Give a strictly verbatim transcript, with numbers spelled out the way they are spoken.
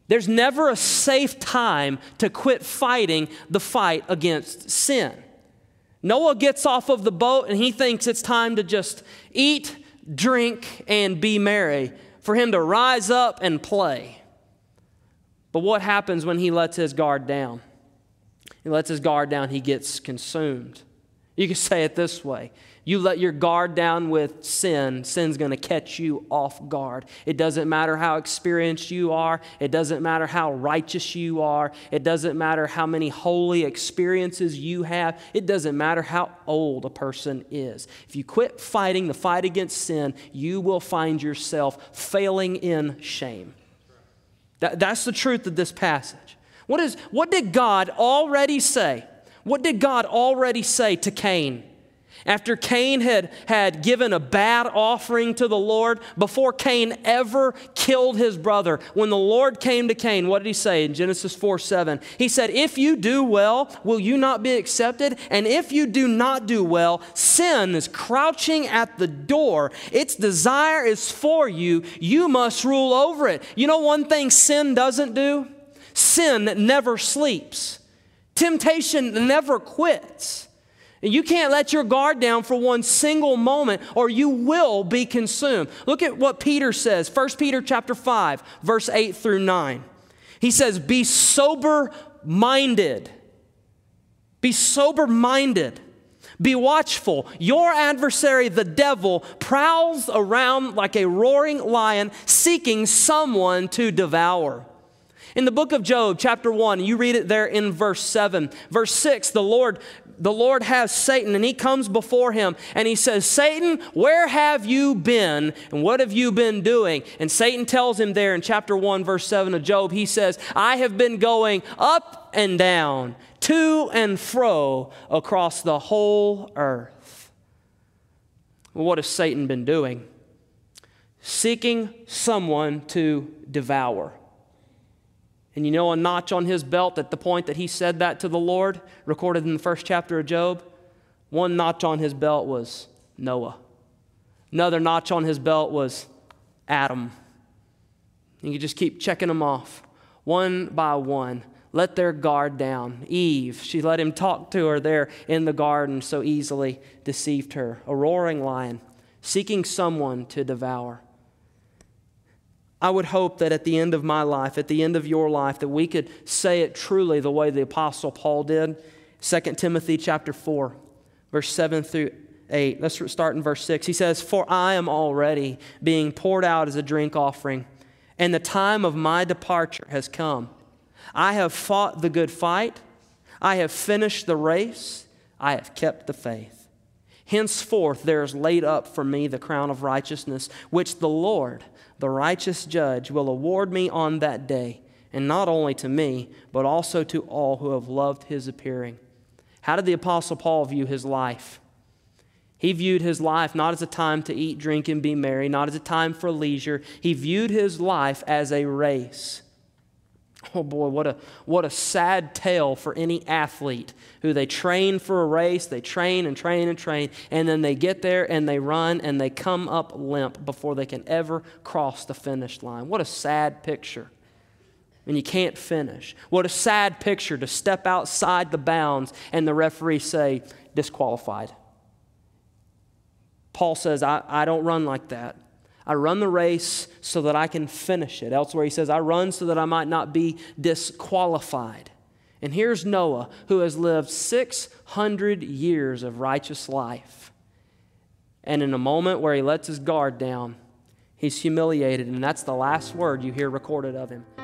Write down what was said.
There's never a safe time to quit fighting the fight against sin. Noah gets off of the boat and he thinks it's time to just eat, drink, and be merry, for him to rise up and play. But what happens when he lets his guard down? He lets his guard down, he gets consumed. You can say it this way. You let your guard down with sin, sin's going to catch you off guard. It doesn't matter how experienced you are. It doesn't matter how righteous you are. It doesn't matter how many holy experiences you have. It doesn't matter how old a person is. If you quit fighting the fight against sin, you will find yourself failing in shame. That, that's the truth of this passage. What is, what did God already say? What did God already say to Cain? After Cain had, had given a bad offering to the Lord, before Cain ever killed his brother, when the Lord came to Cain, what did he say in Genesis four seven? He said, if you do well, will you not be accepted? And if you do not do well, sin is crouching at the door. Its desire is for you. You must rule over it. You know one thing sin doesn't do? Sin never sleeps. Temptation never quits. You can't let your guard down for one single moment or you will be consumed. Look at what Peter says, First Peter chapter five, verse eight through nine. He says, be sober-minded. Be sober-minded. Be watchful. Your adversary, the devil, prowls around like a roaring lion seeking someone to devour. In the book of Job, chapter one, you read it there in verse seven. Verse six, the Lord, the Lord has Satan, and he comes before him, and he says, Satan, where have you been, and what have you been doing? And Satan tells him there in chapter one, verse seven of Job, he says, I have been going up and down, to and fro across the whole earth. Well, what has Satan been doing? Seeking someone to devour. And you know a notch on his belt at the point that he said that to the Lord, recorded in the first chapter of Job? One notch on his belt was Noah. Another notch on his belt was Adam. You can just keep checking them off, one by one. Let their guard down. Eve, she let him talk to her there in the garden, so easily deceived her. A roaring lion, seeking someone to devour. I would hope that at the end of my life, at the end of your life, that we could say it truly the way the Apostle Paul did. Second Timothy chapter four, verse seven through eight. Let's start in verse six. He says, for I am already being poured out as a drink offering, and the time of my departure has come. I have fought the good fight. I have finished the race. I have kept the faith. Henceforth there is laid up for me the crown of righteousness, which the Lord, the righteous judge, will award me on that day, and not only to me, but also to all who have loved his appearing. How did the Apostle Paul view his life? He viewed his life not as a time to eat, drink, and be merry, not as a time for leisure. He viewed his life as a race. Oh boy, what a what a sad tale for any athlete who they train for a race, they train and train and train, and then they get there and they run and they come up limp before they can ever cross the finish line. What a sad picture. And you can't finish. What a sad picture to step outside the bounds and the referee say, disqualified. Paul says, I, I don't run like that. I run the race so that I can finish it. Elsewhere he says, I run so that I might not be disqualified. And here's Noah, who has lived six hundred years of righteous life. And in a moment where he lets his guard down, he's humiliated, and that's the last word you hear recorded of him.